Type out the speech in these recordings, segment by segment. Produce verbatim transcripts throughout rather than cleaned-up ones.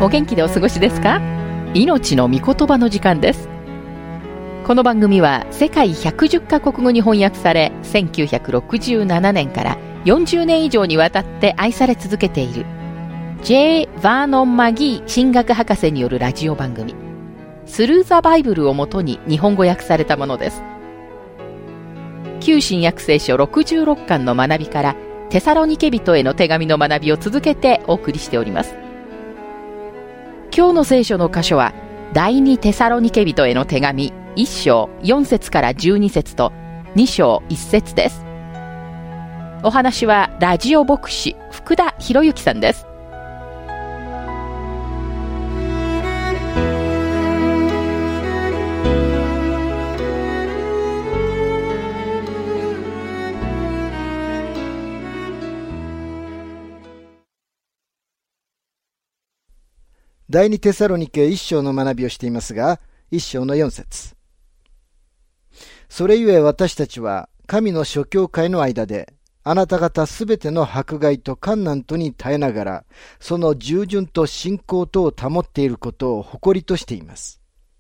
お元気でお過ごしですか？命の御言葉の時間です。この番組は世界ひゃくじゅっカ国語に翻訳され、せんきゅうひゃくろくじゅうななねんからよんじゅうねん以上にわたって愛され続けている J. バーノン・マギー神学博士によるラジオ番組スルーザ・バイブルをもとに日本語訳されたものです。旧新約聖書ろくじゅうろっかんの学びからテサロニケ人への手紙の学びを続けてお送りしております。今日の聖書の箇所は第二テサロニケ人への手紙いっ章よん節からじゅうに節とに章いち節です。お話はラジオ牧師福田博之さんです。 第二テサロニケ一章の学びをしていますが、一章の四節。それゆえ私たちは神の諸教会の間で、あなた方すべての迫害と患難とに耐えながら、その従順と信仰とを保っていることを誇りとしています。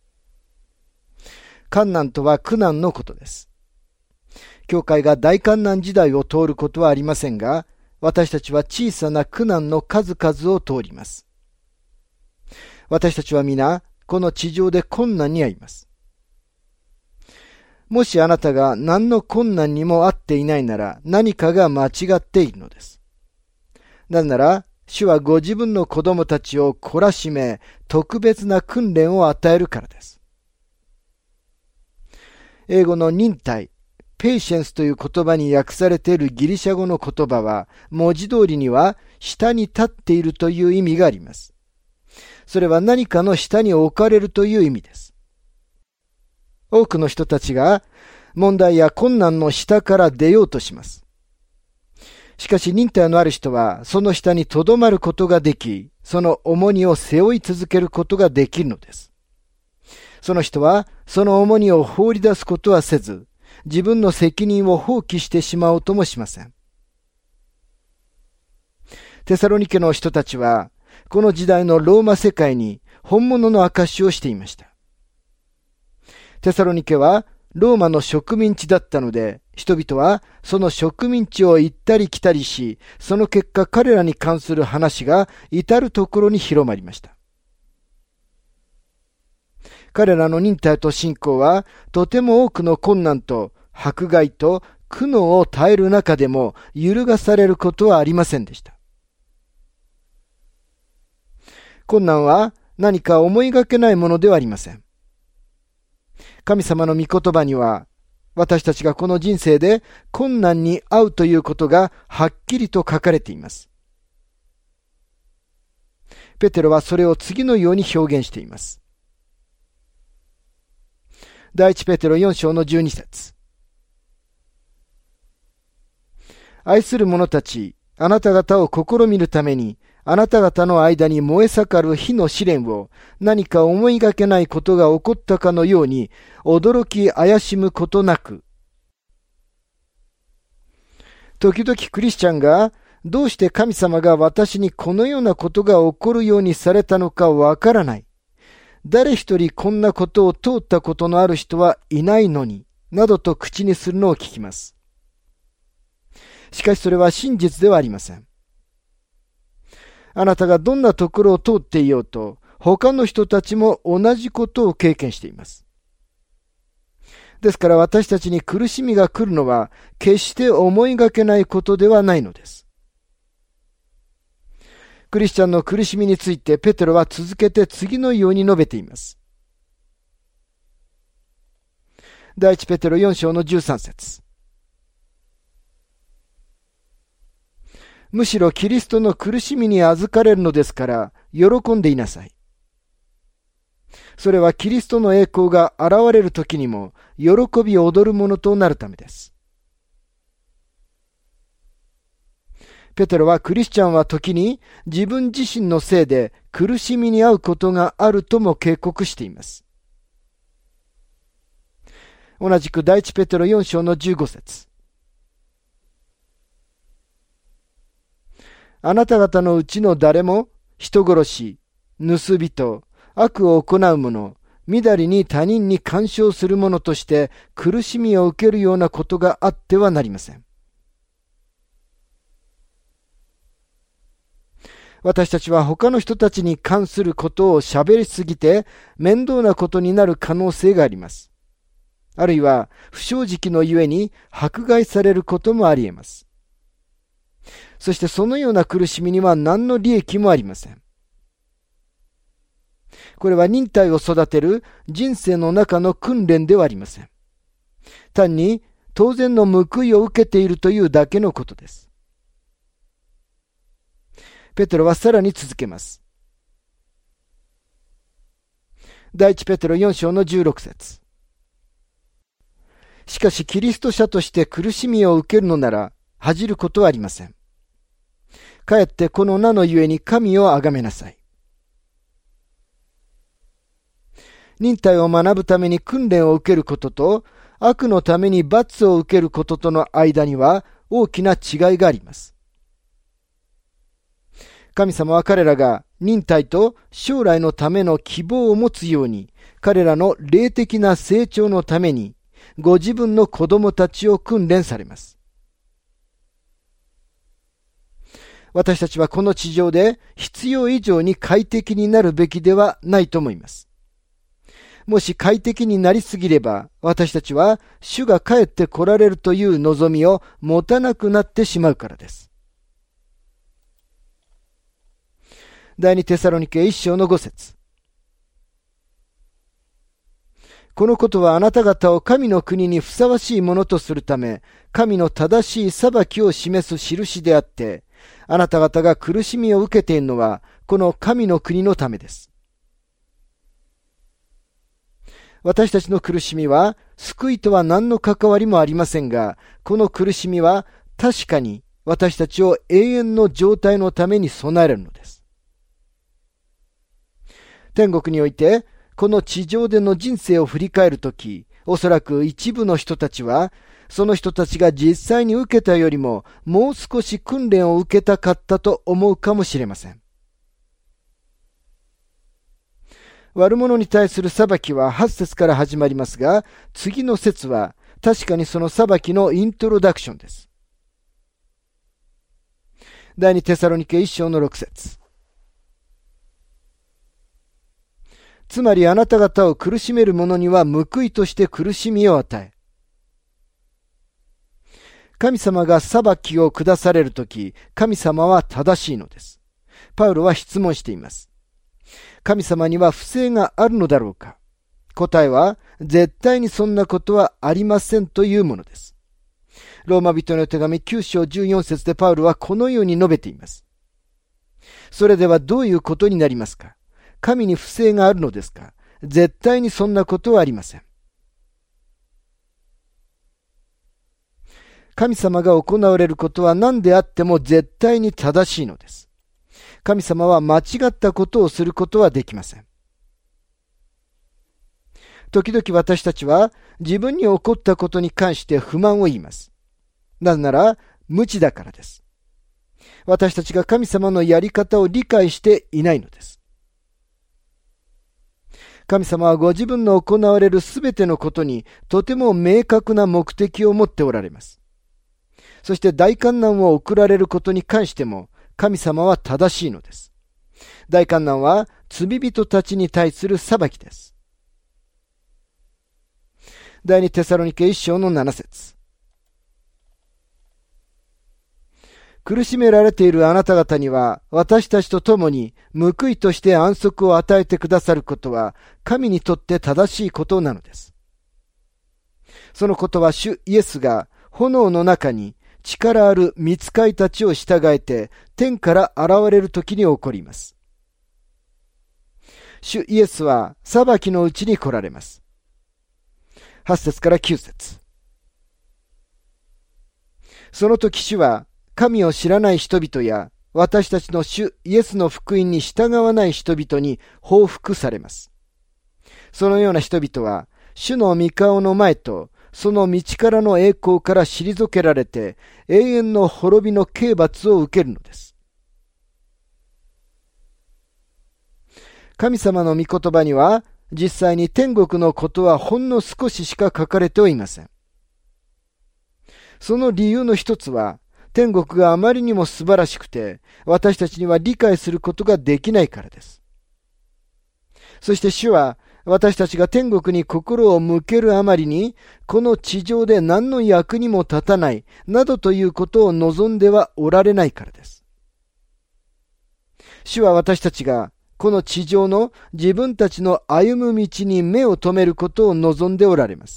患難とは苦難のことです。教会が大患難時代を通ることはありませんが、私たちは小さな苦難の数々を通ります。私たちは皆、この地上で困難に遭います。もしあなたが何の困難にも遭っていないなら、何かが間違っているのです。なぜなら、主はご自分の子供たちを懲らしめ、特別な訓練を与えるからです。英語の忍耐、ペイシェンスという言葉に訳されているギリシャ語の言葉は、文字通りには下に立っているという意味があります。それは何かの下に置かれるという意味です。多くの人たちが問題や困難の下から出ようとします。しかし忍耐のある人はその下に留まることができ、その重荷を背負い続けることができるのです。その人はその重荷を放り出すことはせず、自分の責任を放棄してしまおうともしません。テサロニケの人たちは、この時代のローマ世界に本物の証しをしていました。テサロニケはローマの植民地だったので、人々はその植民地を行ったり来たりし、その結果彼らに関する話が至るところに広まりました。彼らの忍耐と信仰は、とても多くの困難と迫害と苦悩を耐える中でも揺るがされることはありませんでした。困難は何か思いがけないものではありません。神様の御言葉には、私たちがこの人生で困難に遭うということがはっきりと書かれています。ペテロはそれを次のように表現しています。第一ペテロよん章のじゅうに節。愛する者たち、あなた方を試みるために、あなた方の間に燃え盛る火の試練を何か思いがけないことが起こったかのように驚き怪しむことなく。時々クリスチャンがどうして神様が私にこのようなことが起こるようにされたのかわからない。誰一人こんなことを通ったことのある人はいないのに、などと口にするのを聞きます。しかしそれは真実ではありません。あなたがどんなところを通っていようと、他の人たちも同じことを経験しています。ですから私たちに苦しみが来るのは、決して思いがけないことではないのです。クリスチャンの苦しみについてペテロは続けて次のように述べています。第一ペテロよん章のじゅうさん節。むしろキリストの苦しみに預かれるのですから、喜んでいなさい。それはキリストの栄光が現れる時にも、喜び踊るものとなるためです。ペテロはクリスチャンは時に自分自身のせいで苦しみに遭うことがあるとも警告しています。同じく第一ペテロよん章のじゅうご節。あなた方のうちの誰も人殺し、 盗人、悪を行う者、みだりに他人に干渉する者として苦しみを受けるようなことがあってはなりません。私たちは他の人たちに関することを喋りすぎて面倒なことになる可能性があります。あるいは不正直のゆえに迫害されることもあり得ます。そしてそのような苦しみには何の利益もありません。これは忍耐を育てる人生の中の訓練ではありません。単に当然の報いを受けているというだけのことです。ペテロはさらに続けます。第一ペテロよん章のじゅうろく節。しかしキリスト者として苦しみを受けるのなら恥じることはありません。かえってこの名のゆえに神をあがめなさい。忍耐を学ぶために訓練を受けることと、悪のために罰を受けることとの間には大きな違いがあります。神様は彼らが忍耐と将来のための希望を持つように、彼らの霊的な成長のために、ご自分の子供たちを訓練されます。私たちはこの地上で必要以上に快適になるべきではないと思います。もし快適になりすぎれば、私たちは主が帰って来られるという望みを持たなくなってしまうからです。第二テサロニケ一章の五節。このことはあなた方を神の国にふさわしいものとするため、神の正しい裁きを示す印であって、あなた方が苦しみを受けているのは、この神の国のためです。私たちの苦しみは、救いとは何の関わりもありませんが、この苦しみは確かに私たちを永遠の状態のために備えるのです。天国において、この地上での人生を振り返るとき、おそらく一部の人たちは、その人たちが実際に受けたよりも、もう少し訓練を受けたかったと思うかもしれません。悪者に対する裁きははち節から始まりますが、次の節は確かにその裁きのイントロダクションです。第二テサロニケ一章の六節。つまりあなた方を苦しめる者には報いとして苦しみを与え、神様が裁きを下されるとき、神様は正しいのです。パウロは質問しています。神様には不正があるのだろうか。答えは、絶対にそんなことはありませんというものです。ローマ人の手紙きゅう章じゅうよん節でパウロはこのように述べています。それではどういうことになりますか。神に不正があるのですか。絶対にそんなことはありません。神様が行われることは何であっても絶対に正しいのです。神様は間違ったことをすることはできません。時々私たちは自分に起こったことに関して不満を言います。なぜなら無知だからです。私たちが神様のやり方を理解していないのです。神様はご自分の行われるすべてのことにとても明確な目的を持っておられます。そして大観難を送られることに関しても神様は正しいのです。大観難は罪人たちに対する裁きです。第二テサロニケ一章の七節。苦しめられているあなた方には、私たちと共に報いとして安息を与えてくださることは、神にとって正しいことなのです。そのことは主イエスが炎の中に力ある御使いたちを従えて天から現れるときに起こります。主イエスは裁きのうちに来られます。はち節からきゅう節。その時主は神を知らない人々や私たちの主イエスの福音に従わない人々に報復されます。そのような人々は主の御顔の前とその道からの栄光から退けられて永遠の滅びの刑罰を受けるのです。 神様の御言葉には、実際に天国のことはほんの少ししか書かれてはいません。その理由の一つは、天国があまりにも素晴らしくて、私たちには理解することができないからです。そして主は、私たちが天国に心を向けるあまりに、この地上で何の役にも立たない、などということを望んではおられないからです。主は私たちが、この地上の自分たちの歩む道に目を留めることを望んでおられます。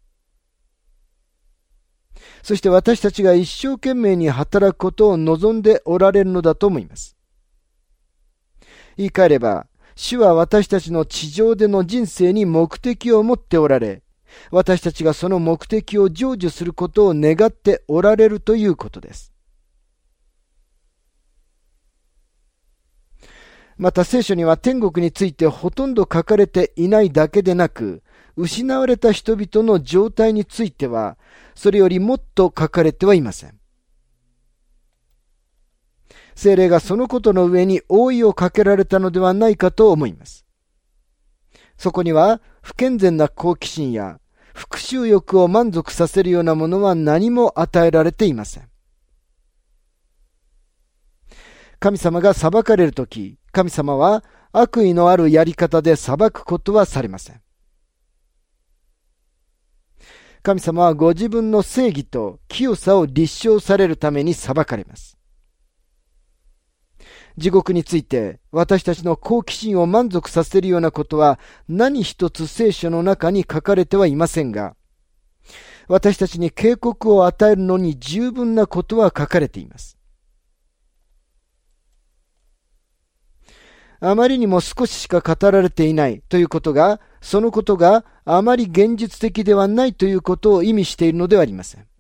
そして私たちが一生懸命に働くことを望んでおられるのだと思います。言い換えれば、主は私たちの地上での人生に目的を持っておられ、私たちがその目的を成就することを願っておられるということです。また聖書には天国についてほとんど書かれていないだけでなく、失われた人々の状態については、それよりもっと書かれてはいません。聖霊がそのことの上に覆いをかけられたのではないかと思います。そこには不健全な好奇心や復讐欲を満足させるようなものは何も与えられていません。神様が裁かれるとき、神様は悪意のあるやり方で裁くことはされません。神様はご自分の正義と清さを立証されるために裁かれます。地獄について私たちの好奇心を満足させるようなことは何一つ聖書の中に書かれてはいませんが、私たちに警告を与えるのに十分なことは書かれています。あまりにも少ししか語られていないということが、そのことがあまり現実的ではないということを意味しているのではありません。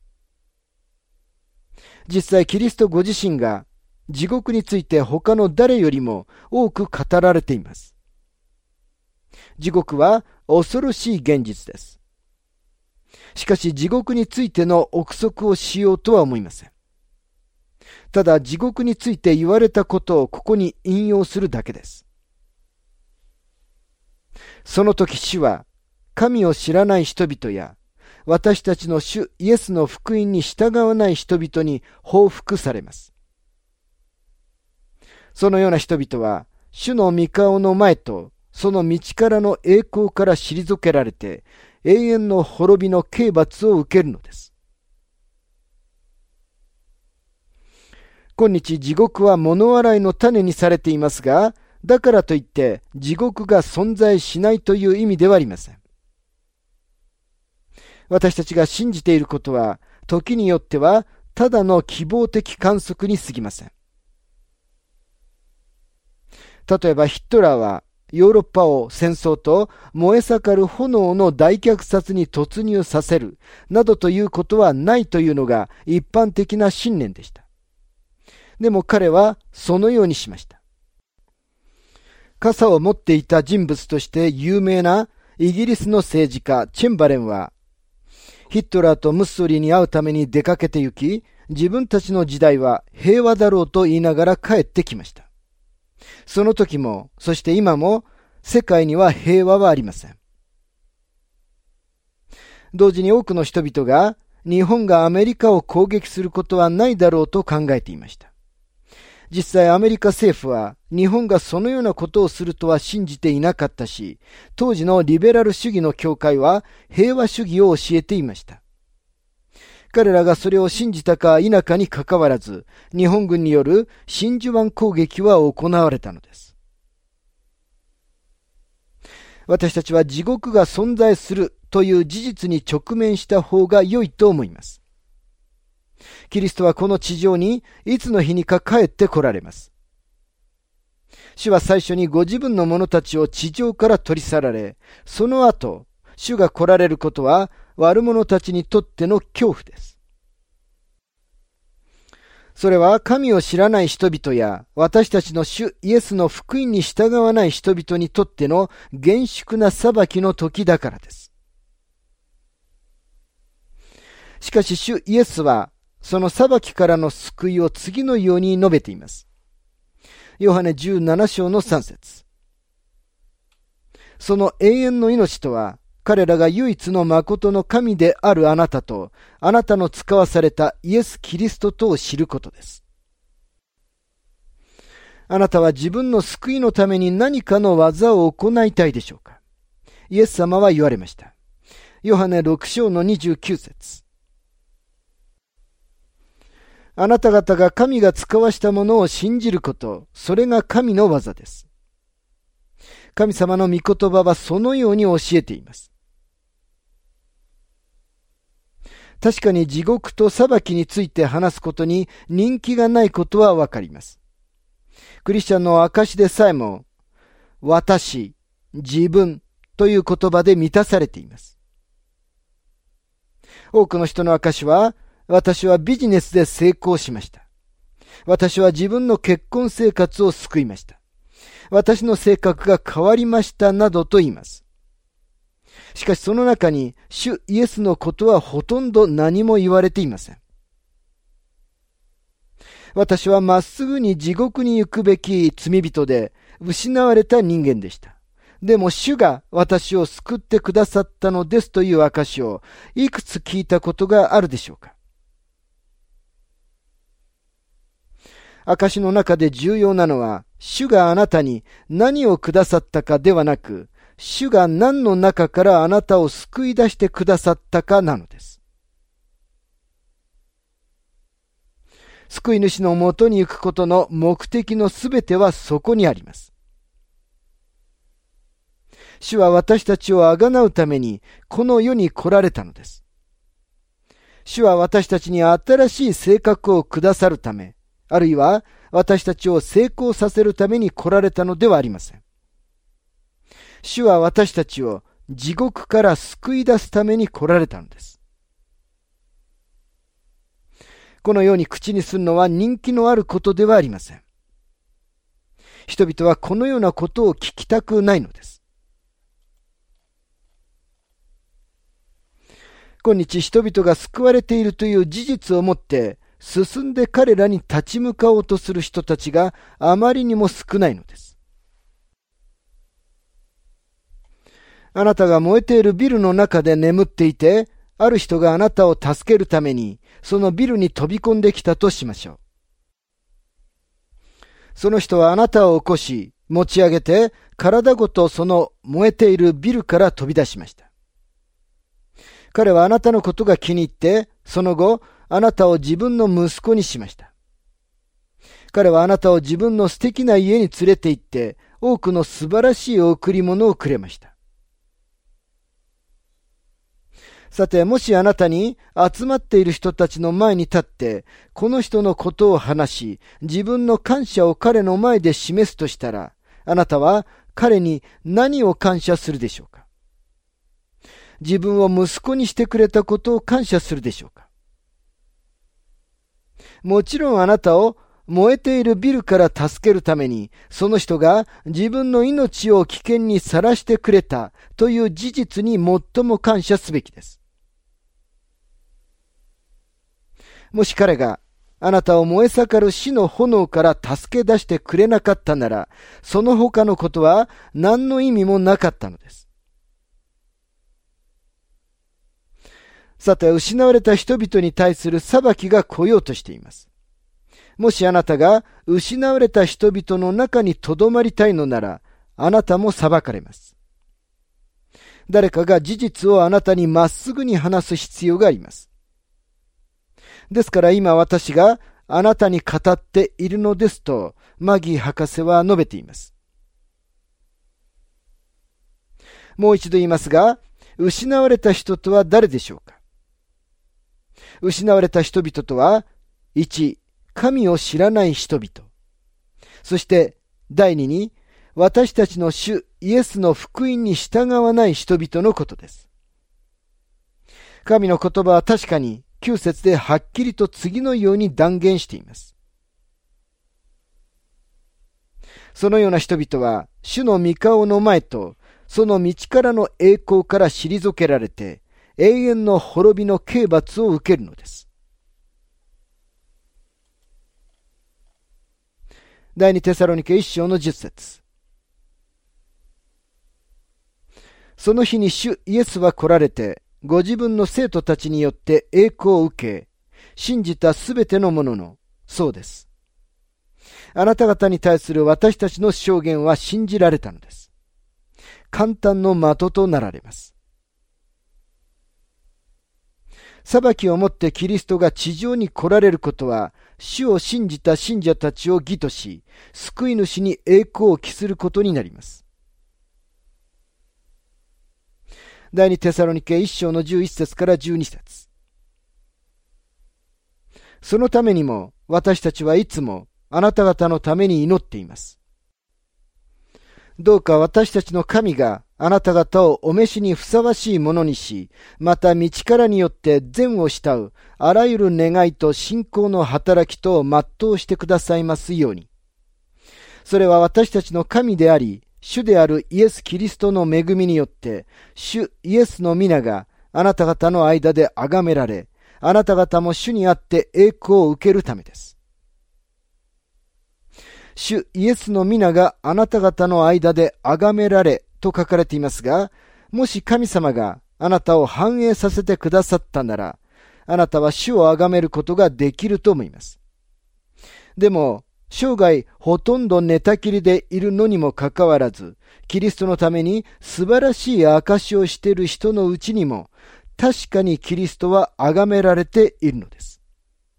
実際キリストご自身が地獄について他の誰よりも多く語られています。地獄は恐ろしい現実です。しかし地獄についての憶測をしようとは思いません。ただ地獄について言われたことをここに引用するだけです。その時主は神を知らない人々や私たちの主イエスの福音に従わない人々に報復されます。そのような人々は主の御顔の前とその道からの栄光から退けられて永遠の滅びの刑罰を受けるのです。今日地獄は物笑いの種にされていますが、だからといって地獄が存在しないという意味ではありません。私たちが信じていることは時によってはただの希望的観測に過ぎません。例えばヒトラーはヨーロッパを戦争と燃え盛る炎の大虐殺に突入させるなどということはないというのが一般的な信念でした。でも彼はそのようにしました。傘を持っていた人物として有名なイギリスの政治家チェンバレンはヒトラーとムッソリに会うために出かけて行き、自分たちの時代は平和だろうと言いながら帰ってきました。その時も、そして今も世界には平和はありません。同時に多くの人々が日本がアメリカを攻撃することはないだろうと考えていました。実際アメリカ政府は日本がそのようなことをするとは信じていなかったし、当時のリベラル主義の教会は平和主義を教えていました。彼らがそれを信じたか否かにかかわらず、日本軍による真珠湾攻撃は行われたのです。私たちは地獄が存在するという事実に直面した方が良いと思います。キリストはこの地上にいつの日にか帰って来られます。主は最初にご自分の者たちを地上から取り去られ、その後、主が来られることは悪者たちにとっての恐怖です。それは神を知らない人々や私たちの主イエスの福音に従わない人々にとっての厳粛な裁きの時だからです。しかし主イエスはその裁きからの救いを次のように述べています。ヨハネじゅうなな章のさん節。 その永遠の命とは、彼らが唯一の誠の神であるあなたと、あなたの使わされたイエス・キリストとを知ることです。あなたは自分の救いのために何かの技を行いたいでしょうか。イエス様は言われました。ヨハネろく章のにじゅうきゅう節。あなた方が神が使わしたものを信じること、それが神の技です。神様の御言葉はそのように教えています。確かに地獄と裁きについて話すことに人気がないことはわかります。クリスチャンの証でさえも、私、自分という言葉で満たされています。多くの人の証は、私はビジネスで成功しました。私は自分の結婚生活を救いました。私の性格が変わりましたなどと言います。しかしその中に主イエスのことはほとんど何も言われていません。私はまっすぐに地獄に行くべき罪人で失われた人間でした。でも主が私を救ってくださったのですという証をいくつ聞いたことがあるでしょうか。証の中で重要なのは、主があなたに何をくださったかではなく、主が何の中からあなたを救い出してくださったかなのです。救い主のもとに行くことの目的のすべてはそこにあります。主は私たちをあがなうためにこの世に来られたのです。主は私たちに新しい性格をくださるため、あるいは私たちを成功させるために来られたのではありません。主は私たちを地獄から救い出すために来られたのです。このように口にするのは人気のあることではありません。人々はこのようなことを聞きたくないのです。今日人々が救われているという事実をもって進んで彼らに立ち向かおうとする人たちがあまりにも少ないのです。あなたが燃えているビルの中で眠っていて、ある人があなたを助けるためにそのビルに飛び込んできたとしましょう。その人はあなたを起こし、持ち上げて体ごとその燃えているビルから飛び出しました。彼はあなたのことが気に入って、その後あなたを自分の息子にしました。彼はあなたを自分の素敵な家に連れて行って、多くの素晴らしい贈り物をくれました。さて、もしあなたに集まっている人たちの前に立って、この人のことを話し、自分の感謝を彼の前で示すとしたら、あなたは彼に何を感謝するでしょうか。自分を息子にしてくれたことを感謝するでしょうか。もちろんあなたを燃えているビルから助けるために、その人が自分の命を危険にさらしてくれたという事実に最も感謝すべきです。もし彼があなたを燃え盛る死の炎から助け出してくれなかったなら、その他のことは何の意味もなかったのです。さて、失われた人々に対する裁きが来ようとしています。もしあなたが失われた人々の中にとどまりたいのなら、あなたも裁かれます。誰かが事実をあなたにまっすぐに話す必要があります。ですから今私があなたに語っているのですと、マギー博士は述べています。もう一度言いますが、失われた人とは誰でしょうか。失われた人々とは、いち、神を知らない人々。そして第二に、私たちの主イエスの福音に従わない人々のことです。神の言葉は確かにきゅう節ではっきりと次のように断言しています。そのような人々は主の御顔の前とその道からの栄光から退けられて永遠の滅びの刑罰を受けるのです。第二テサロニケ一章の十節。 その日に主イエスは来られて、ご自分の生徒たちによって栄光を受け、信じたすべてのものの、そうです。あなた方に対する私たちの証言は信じられたのです。簡単の的となられます。裁きをもってキリストが地上に来られることは、主を信じた信者たちを義とし、救い主に栄光を期することになります。第二テサロニケ一章のじゅう一節からじゅう二節。そのためにも私たちはいつもあなた方のために祈っています。どうか私たちの神があなた方をお召しにふさわしいものにし、また道からによって善を慕うあらゆる願いと信仰の働きとを全うしてくださいますように。それは私たちの神であり、主であるイエス・キリストの恵みによって、主イエスの皆があなた方の間で崇められ、あなた方も主にあって栄光を受けるためです。主イエスの皆があなた方の間で崇められと書かれていますが、もし神様があなたを繁栄させてくださったなら、あなたは主を崇めることができると思います。でも、生涯ほとんど寝たきりでいるのにもかかわらず、キリストのために素晴らしい証しをしている人のうちにも、確かにキリストは崇められているのです。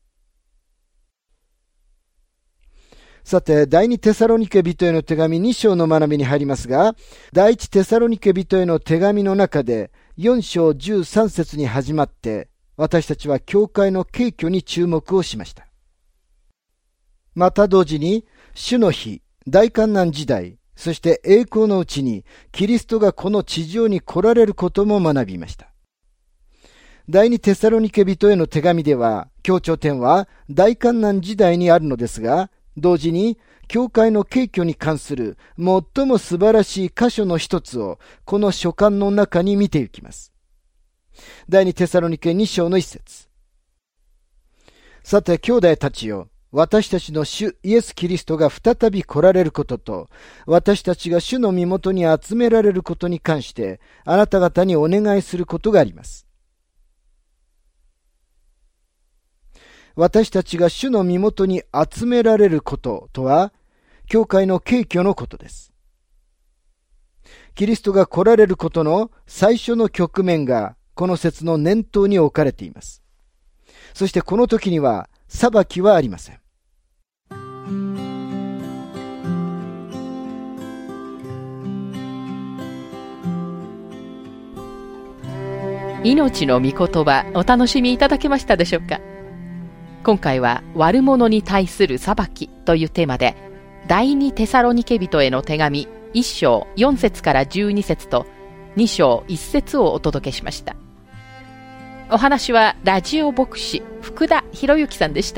さて、第二テサロニケ人への手紙に章の学びに入りますが、第一テサロニケ人への手紙の中でよん章じゅうさん節に始まって、私たちは教会の敬虚に注目をしました。また同時に、主の日、大観難時代、そして栄光のうちに、キリストがこの地上に来られることも学びました。第二テサロニケ人への手紙では、強調点は大観難時代にあるのですが、同時に、教会の敬虚に関する最も素晴らしい箇所の一つを、この書簡の中に見ていきます。第二テサロニケに章の一節。さて、兄弟たちよ、私たちの主イエス・キリストが再び来られることと、私たちが主の身元に集められることに関して、あなた方にお願いすることがあります。私たちが主の身元に集められることとは、教会の敬虚のことです。キリストが来られることの最初の局面が、この説の念頭に置かれています。そしてこの時には、裁きはありません。 命の御言葉、お楽しみいただけましたでしょうか。今回は悪者に対する裁きというテーマで、第二テサロニケ人への手紙いち章よん節からじゅうに節とに章いち節をお届けしました。お話はラジオ牧師福田博之さんでした。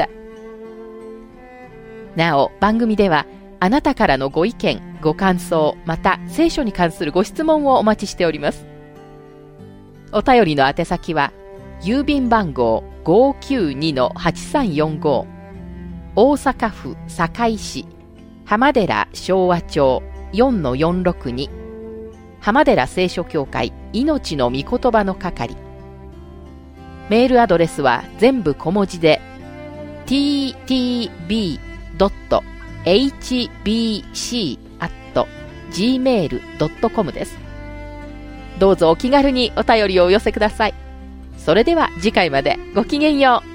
なお、番組ではあなたからのご意見、ご感想、また聖書に関するご質問をお待ちしております。お便りの宛先は郵便番号 ごーきゅうにのはちさんよんご 大阪府堺市浜寺昭和町 よんのよんろくに 浜寺聖書協会命の御言葉の係。メールアドレスは全部小文字で ティーティービードットエイチビーシーアットジーメールドットコム です。どうぞお気軽にお便りをお寄せください。それでは次回までごきげんよう。